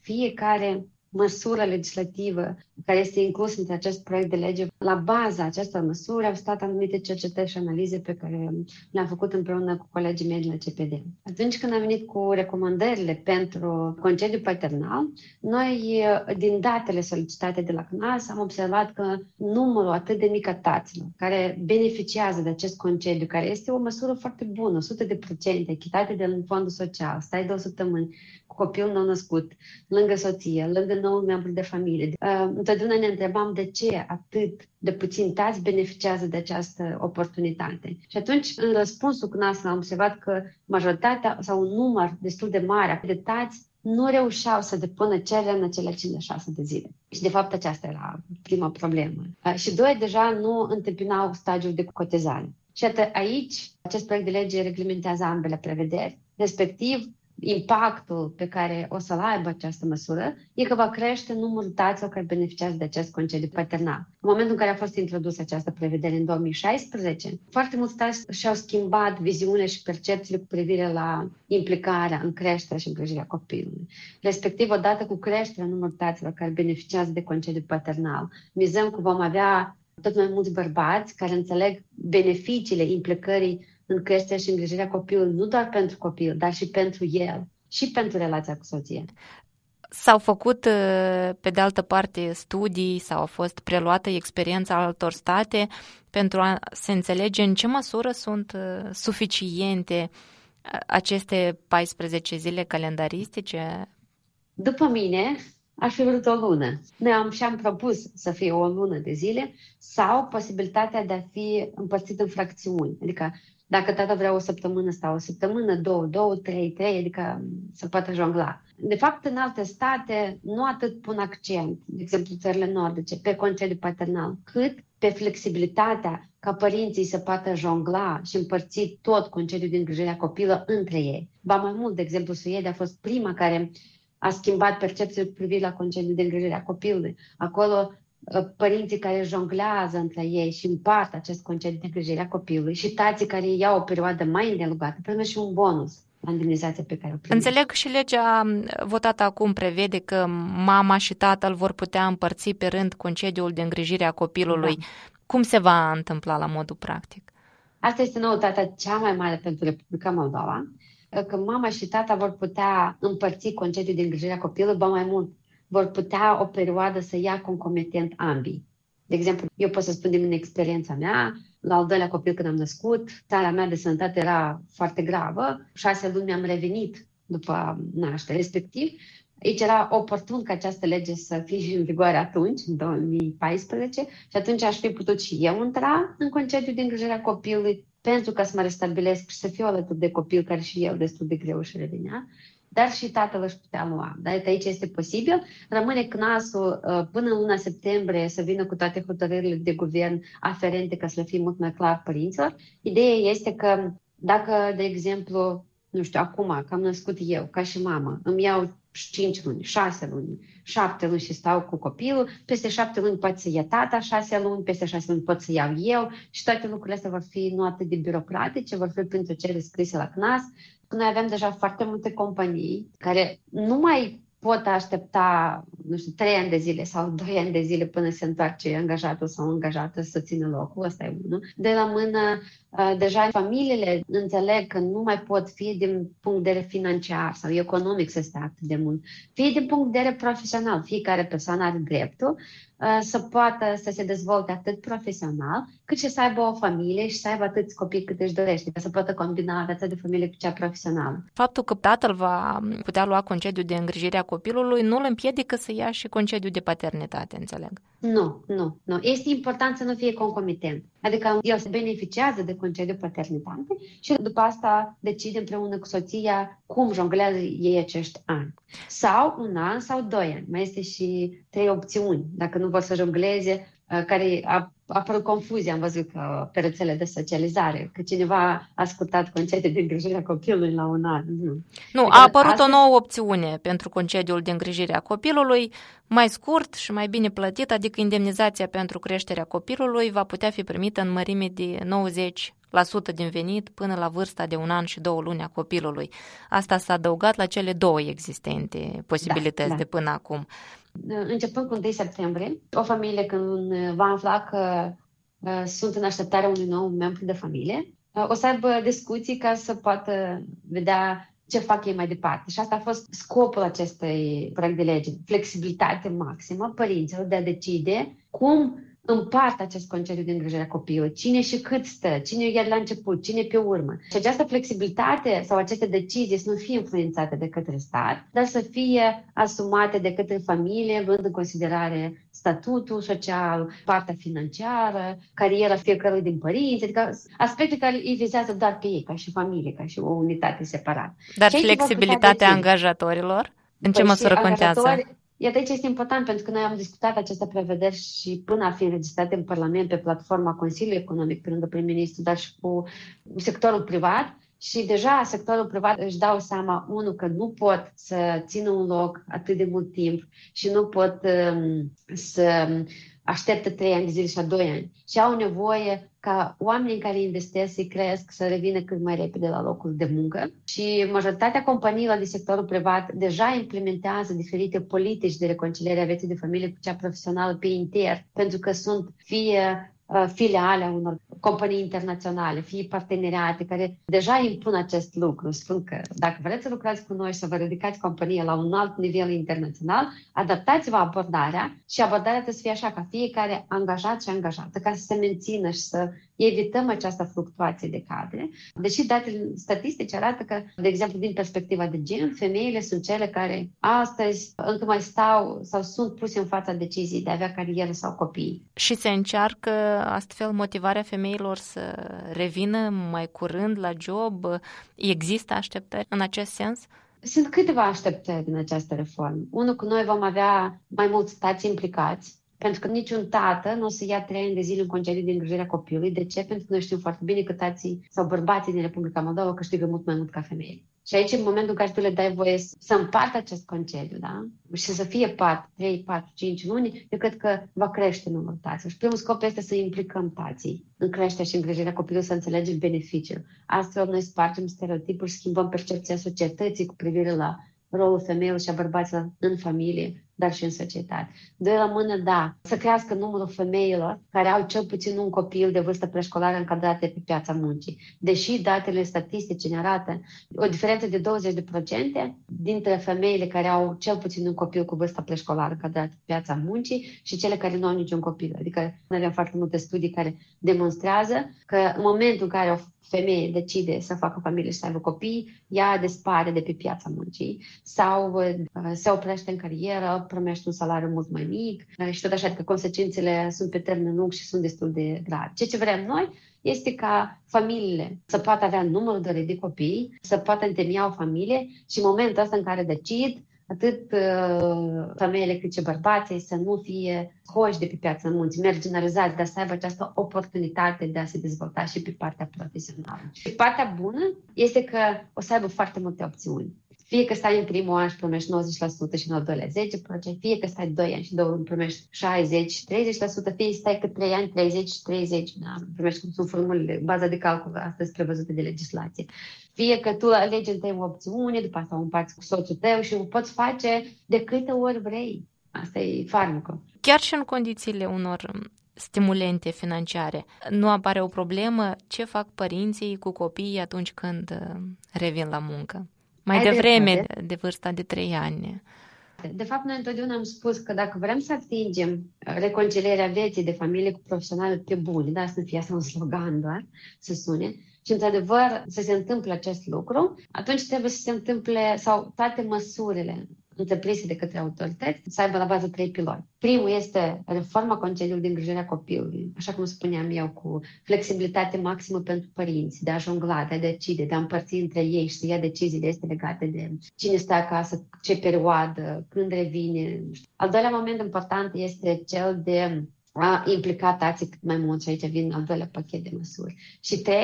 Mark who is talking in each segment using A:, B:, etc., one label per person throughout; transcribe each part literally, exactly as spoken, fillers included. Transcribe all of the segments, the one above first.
A: fiecare măsură legislativă care este inclusă între acest proiect de lege, la baza acestor măsuri au stat anumite cercetări și analize pe care le-am făcut împreună cu colegii mei de la C P D. Atunci când am venit cu recomandările pentru concediu paternal, noi, din datele solicitate de la C N A S, am observat că numărul atât de mic a taților care beneficiază de acest concediu, care este o măsură foarte bună, o sută de procente, echitate de fondul social, stai două săptămâni cu copilul nou-născut, lângă soție, lângă noul membru de familie. Uh, întotdeauna ne întrebam de ce atât de puțini tați beneficiază de această oportunitate. Și atunci, în răspunsul cu nas, am observat că majoritatea sau un număr destul de mare de tați nu reușeau să depună cererea în acele cincizeci și șase de zile. Și, de fapt, aceasta era prima problemă. Uh, și doi, deja nu întâmpinau stadiul de cotizare. Și atât aici, acest proiect de lege reglementează ambele prevederi, respectiv impactul pe care o să-l aibă această măsură e că va crește numărul taților care beneficiază de acest concediu paternal. În momentul în care a fost introdusă această prevedere în două mii șaisprezece, foarte mulți tați și-au schimbat viziunea și percepțiile cu privire la implicarea în creșterea și îngrijirea copilului. Respectiv, odată cu creșterea numărului taților care beneficiază de concediu paternal, mizăm că vom avea tot mai mulți bărbați care înțeleg beneficiile implicării în creșterea și îngrijirea copilului, nu doar pentru copil, dar și pentru el și pentru relația cu soția.
B: S-au făcut, pe de altă parte, studii sau a fost preluată experiența altor state pentru a se înțelege în ce măsură sunt suficiente aceste paisprezece zile calendaristice?
A: După mine, aș fi vrut o lună. Noi am și-am propus să fie o lună de zile sau posibilitatea de a fi împărțit în fracțiuni. Adică dacă tata vrea o săptămână sau o săptămână, două, două, trei, trei, adică să poată jongla. De fapt, în alte state nu atât pun accent, de exemplu țările nordice, pe concediu paternal, cât pe flexibilitatea ca părinții să poată jongla și împărți tot concediul de îngrijire a copilului între ei. Ba mai mult, de exemplu, Suedia a fost prima care a schimbat percepția cu privire la concediul de îngrijire a copilului. Acolo părinții care jonglează între ei și împart acest concediu de îngrijire a copilului și tații care iau o perioadă mai îndelungată primesc și un bonus la indemnizația pe care o primesc.
B: Înțeleg și legea votată acum prevede că mama și tatăl vor putea împărți pe rând concediul de îngrijire a copilului. Da. Cum se va întâmpla la modul practic?
A: Asta este noutatea cea mai mare pentru Republica Moldova, că mama și tata vor putea împărți concediul de îngrijire a copilului, ba mai mult, vor putea o perioadă să ia concomitent ambii. De exemplu, eu pot să spun din experiența mea, la al doilea copil când am născut, starea mea de sănătate era foarte gravă, șase luni mi-am revenit după naștere, respectiv. Aici era oportun ca această lege să fie în vigoare atunci, în două mii paisprezece, și atunci aș fi putut și eu intra în concediu de îngrijire a copilului pentru ca să mă restabilesc și să fiu alături de copil care și el destul de greu și revenea. Dar și tatăl își putea lua. Dar aici este posibil. Rămâne C N A S-ul până în luna septembrie să vină cu toate hotărârile de guvern aferente ca să le fie mult mai clar părinților. Ideea este că dacă, de exemplu, nu știu, acum, că am născut eu, ca și mamă, îmi iau cinci luni, șase luni, șapte luni și stau cu copilul, peste șapte luni pot să ia tata, șase luni, peste șase luni pot să iau eu și toate lucrurile astea vor fi nu atât de birocratice, vor fi printr-o cerere scrisă la C N A S. Noi avem deja foarte multe companii care nu mai pot aștepta, nu știu, trei ani de zile sau doi ani de zile până se întoarce angajatul sau angajată să țină locul, ăsta e unul. De la mână, deja familiile înțeleg că nu mai pot fi din punct de vedere financiar sau economic să stea atât de mult, fie din punct de vedere profesional, fiecare persoană are dreptul să poată să se dezvolte atât profesional, cât și să aibă o familie și să aibă atâți copii cât își dorește, să poată combina viața de familie cu cea profesională.
B: Faptul că tatăl va putea lua concediu de îngrijire a copilului nu îl împiedică să ia și concediu de paternitate, înțeleg?
A: Nu, nu, nu. Este important să nu fie concomitent. Adică el se beneficiază de concediu paternitate și după asta decide împreună cu soția cum jonglează ei acești ani. Sau un an sau doi ani. Mai este și trei opțiuni. Dacă nu vor să jongleze, care a apărut confuzie, am văzut că pe rețele de socializare, că cineva a ascultat concediul de îngrijire a copilului la un an. Nu,
B: nu a apărut astăzi o nouă opțiune pentru concediul de îngrijire a copilului, mai scurt și mai bine plătit, adică indemnizația pentru creșterea copilului va putea fi primită în mărime de nouăzeci la sută din venit până la vârsta de un an și două luni a copilului. Asta s-a adăugat la cele două existente posibilități da, da. de până acum.
A: Începând cu întâi septembrie, o familie când va afla că uh, sunt în așteptarea unui nou membru de familie, uh, o să aibă discuții ca să poată vedea ce fac ei mai departe. Și asta a fost scopul acestui proiect de lege. Flexibilitate maximă părinților de a decide cum împart acest concediu de îngrijire a copilului. Cine și cât stă, cine e la început, cine pe urmă. Și această flexibilitate sau aceste decizii să nu fie influențate de către stat, dar să fie asumate de către familie, luând în considerare statutul social, partea financiară, cariera fiecărui din părinți, adică aspecte care îi vizează doar pe ei, ca și familie, ca și o unitate separată.
B: Dar flexibilitatea angajatorilor, în ce
A: păi
B: măsură contează?
A: Iată ce este important, pentru că noi am discutat aceste prevederi și până a fi înregistrate în Parlament pe platforma Consiliului Economic pe lângă prim-ministru, dar și cu sectorul privat. Și deja sectorul privat își dau seama, unul, că nu pot să țină un loc atât de mult timp și nu pot um, să așteptă trei ani de zile și a doi ani. Și au nevoie ca oamenii care investesc să cresc, să revină cât mai repede la locul de muncă. Și majoritatea companiilor din sectorul privat deja implementează diferite politici de reconciliere a vieții de familie cu cea profesională pe intern, pentru că sunt fie filiale a unor companii internaționale, fie parteneriate care deja impun acest lucru. Spun că dacă vreți să lucrați cu noi și să vă ridicați compania la un alt nivel internațional, adaptați-vă abordarea și abordarea trebuie să fie așa, ca fiecare angajat și angajată, ca să se mențină și să evităm această fluctuație de cadre. Deși datele statistice arată că, de exemplu, din perspectiva de gen, femeile sunt cele care astăzi încă mai stau sau sunt puse în fața deciziei de a avea carieră sau copii.
B: Și se încearcă astfel motivarea femeilor să revină mai curând la job? Există așteptări în acest sens?
A: Sunt câteva așteptări în această reformă. Unul, că noi vom avea mai mulți tați implicați, pentru că niciun tată nu o să ia trei ani de zile în concediu de îngrijire a copilului. De ce? Pentru că noi știm foarte bine că tații sau bărbații din Republica Moldova câștigă mult mai mult ca femei. Și aici, în momentul în care tu le dai voie să împartă acest concediu, da? Și să fie patru, trei, patru, cinci luni, eu cred că va crește numărul taților. Și primul scop este să implicăm tații în creșterea și îngrijirea copilului, să înțelegem beneficiul. Astfel, noi spargem stereotipuri și schimbăm percepția societății cu privire la rolul femeilor și a bărbaților în familie, dar și în societate. Doi la mână, da, să crească numărul femeilor care au cel puțin un copil de vârstă preșcolară încadrate pe piața muncii. Deși datele statistice ne arată o diferență de douăzeci la sută dintre femeile care au cel puțin un copil cu vârstă preșcolară încadrat pe piața muncii și cele care nu au niciun copil. Adică noi avem foarte multe studii care demonstrează că în momentul în care o femeie decide să facă familie și să aibă copii, ea dispare de pe piața muncii sau uh, se oprește în carieră, primește un salariu mult mai mic uh, și tot așa, că consecințele sunt pe termen lung și sunt destul de grave. Ce ce vrem noi este ca familiile să poată avea numărul dorit de copii, să poată întemeia o familie și în momentul ăsta în care decid, atât uh, femeile cât și bărbații să nu fie scoși de pe piața muncii, marginalizați, dar să aibă această oportunitate de a se dezvolta și pe partea profesională. Și partea bună este că o să aibă foarte multe opțiuni. Fie că stai în primul an și primești nouăzeci la sută și în al doilea zece la sută, fie că stai doi ani și două ani primești șaizeci și treizeci la sută, fie stai cât trei ani, treizeci și treizeci, da, primești cum sunt formulele, baza de calcul astăzi prevăzute de legislație. Fie că tu alegi întâi o opțiune, după asta o împarți cu soțul tău și o poți face de câte ori vrei. Asta e farmecul.
B: Chiar și în condițiile unor stimulente financiare, nu apare o problemă ce fac părinții cu copiii atunci când revin la muncă? Mai Ai devreme de, de vârsta de trei ani.
A: De fapt, noi întotdeauna am spus că dacă vrem să atingem reconcilierea vieții de familie cu profesionale pe bune, da, să nu fie asta un slogan doar, să sune, și într-adevăr să se întâmple acest lucru, atunci trebuie să se întâmple, sau toate măsurile întreprinse de către autorități, să aibă la bază trei piloni. Primul este reforma concediului de îngrijire a copilului, așa cum spuneam eu, cu flexibilitate maximă pentru părinți, de a jongla, de a decide, de a împărți între ei și să ia deciziile este legate de cine stă acasă, ce perioadă, când revine. Al doilea moment important este cel de a implica tații cât mai mult și aici vin al doilea pachet de măsuri. Și trei,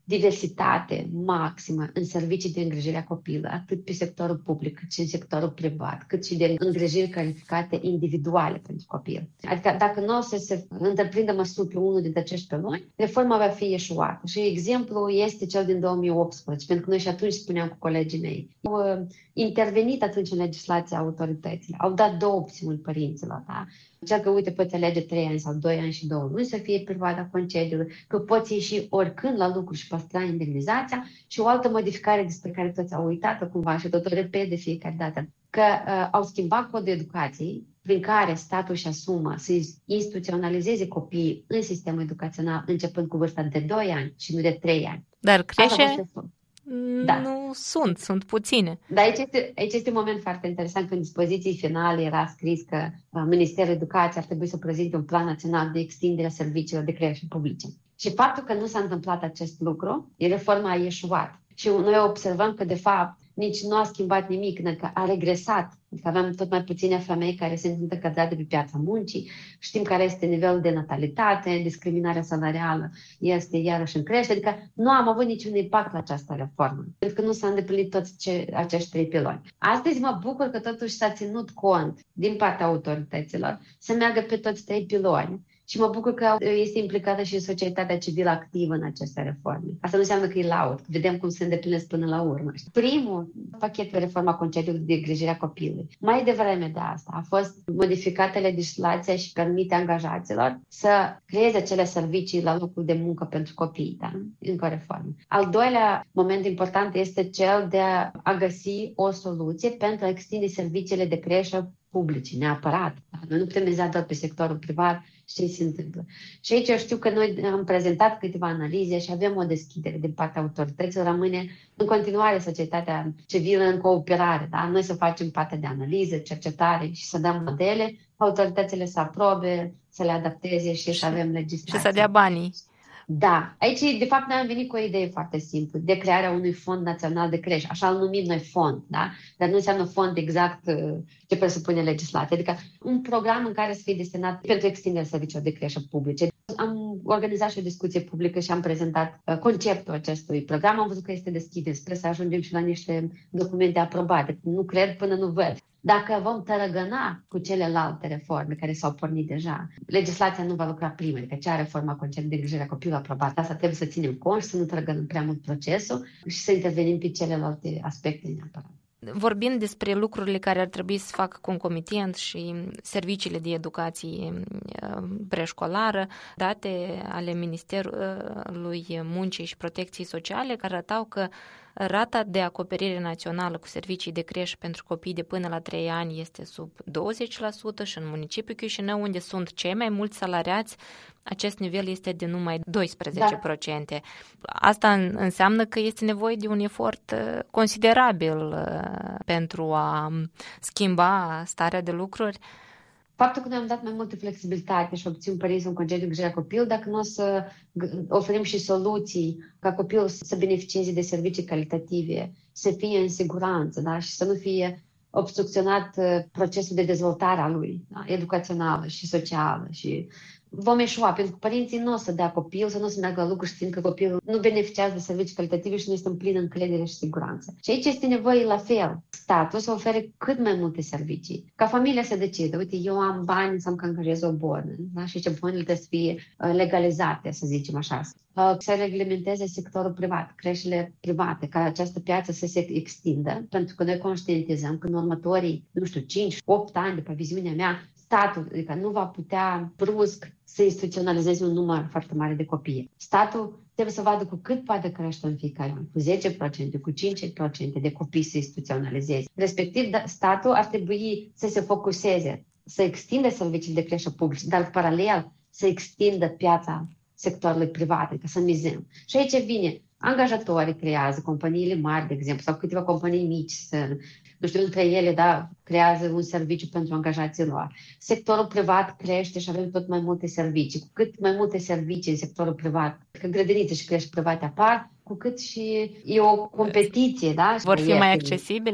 A: diversitate maximă în servicii de îngrijire a copilului, atât pe sectorul public, cât și în sectorul privat, cât și de îngrijiri calificate individuale pentru copil. Adică dacă nu o să se întreprindă măsuri pe unul dintre acești piloni, reforma va fi eșuată. Și exemplu este cel din două mii optsprezece, pentru că noi și atunci spuneam cu colegii mei. Au intervenit atunci în legislația autorităților, au dat două opțiuni părinților, da? Cel că, uite, poți alege trei ani sau doi ani și două luni să fie perioada concediului, că poți ieși oricând la lucru și păstra indemnizația, și o altă modificare despre care toți au uitat-o cumva și tot o repet de fiecare dată, că uh, au schimbat codul educației prin care statul își asumă să instituționalizeze copiii în sistemul educațional începând cu vârsta de doi ani și nu de trei ani.
B: Dar creșe... Da. Nu sunt, sunt puține.
A: Dar aici este, aici este un moment foarte interesant, că în dispoziții finale era scris că Ministerul Educației ar trebui să prezinte un plan național de extindere a serviciilor de creșe publice. Și faptul că nu s-a întâmplat acest lucru, reforma a ieșuat. Și noi observăm că, de fapt, nici nu a schimbat nimic, că a regresat. Adică avem tot mai puține femei care se întâmplă cădate pe piața muncii, știm care este nivelul de natalitate, discriminarea salarială este iarăși în creștere, adică nu am avut niciun impact la această reformă, pentru că nu s-a îndeplinit toți ce, acești trei piloni. Astăzi mă bucur că totuși s-a ținut cont din partea autorităților să meargă pe toți trei piloni. Și mă bucur că este implicată și societatea civilă activă în aceste reforme. Asta nu înseamnă că e laud. Vedem cum se îndeplinesc până la urmă. Primul pachet de reforma concediului de îngrijire a copilului. Mai devreme de asta a fost modificată legislația și permite angajaților să creeze acele servicii la locul de muncă pentru copii. Da? Încă o reformă. Al doilea moment important este cel de a găsi o soluție pentru a extinde serviciile de creșă publice, neapărat. Noi nu putem miza doar pe sectorul privat și ce se întâmplă. Și aici eu știu că noi am prezentat câteva analize și avem o deschidere din partea autorităților. Rămâne în continuare societatea civilă în cooperare. Da? Noi să facem partea de analiză, cercetare și să dăm modele, autoritățile să aprobe, să le adapteze și, și să avem legislație.
B: Și să dea banii.
A: Da, aici de fapt noi am venit cu o idee foarte simplă, de crearea unui fond național de creșă, așa îl numim noi fond, da? Dar nu înseamnă fond exact ce presupune legislația, adică un program în care să fie destinat pentru extinderea serviciilor de creșă publice. Am organizat și o discuție publică și am prezentat conceptul acestui program, am văzut că este deschis, sper să ajungem și la niște documente aprobate, nu cred până nu văd. Dacă vom tărăgăna cu celelalte reforme care s-au pornit deja, legislația nu va lucra prima, adică cea reforma concept de îngrijire a copilului aprobată. Asta trebuie să ținem cont și să nu tărăgănăm prea mult procesul și să intervenim pe celelalte aspecte neapărat.
B: Vorbind despre lucrurile care ar trebui să facă concomitent și serviciile de educație preșcolară, date ale Ministerului Muncii și Protecției Sociale care arătau că rata de acoperire națională cu servicii de creșă pentru copii de până la trei ani este sub douăzeci la sută și în municipiul Chișinău, unde sunt cei mai mulți salariați, acest nivel este de numai doisprezece la sută. Da. Asta înseamnă că este nevoie de un efort considerabil pentru a schimba starea de lucruri.
A: Faptul că noi am dat mai multă flexibilitate și obțin părinții un concediu de îngrijire a copilului, dacă nu o să oferim și soluții ca copilul să beneficieze de servicii calitative, să fie în siguranță, da? Și să nu fie obstrucționat procesul de dezvoltare a lui, da? Educațională și socială. Și vom eșua, pentru că părinții nu o să dea copil, să nu o să meargă la lucru știind că copilul nu beneficiază de servicii calitative și nu este în plină încredere și siguranță. Și aici este nevoie la fel. Statul să ofere cât mai multe servicii. Ca familia să decide, uite, eu am bani să-mi angajez o bornă, da? Și ce bornele trebuie să fie legalizate, să zicem așa. Să reglementeze sectorul privat, creșele private, ca această piață să se extindă, pentru că noi conștientizăm că în următorii, nu știu, cinci opt ani, după viziunea mea, statul, adică nu va putea brusc să instituționalizeze un număr foarte mare de copii. Statul trebuie să vadă cu cât poate crește în fiecare an, cu zece la sută, cu cinci la sută de copii să instituționalizeze. Respectiv, statul ar trebui să se focuseze, să extindă serviciile de creșă publice, dar paralel să extindă piața sectorului privat, adică să mizăm. Și aici vine, angajatorii creează, companiile mari, de exemplu, sau câteva companii mici, să, nu știu, între ele, da, creează un serviciu pentru angajații lor. Sectorul privat crește și avem tot mai multe servicii. Cu cât mai multe servicii în sectorul privat, că grădinițe și crești private apar, cu cât și e o competiție, da?
B: Vor fi mai accesibile?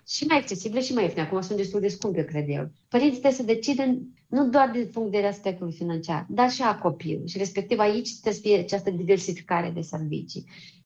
A: și mai accesibile și mai ieftine. Acum sunt destul de scumpe, cred eu. Părinții trebuie să decidă nu doar din punct de vedere aspectului financiar, dar și a copilului. Și respectiv aici trebuie să fie această diversificare de servicii.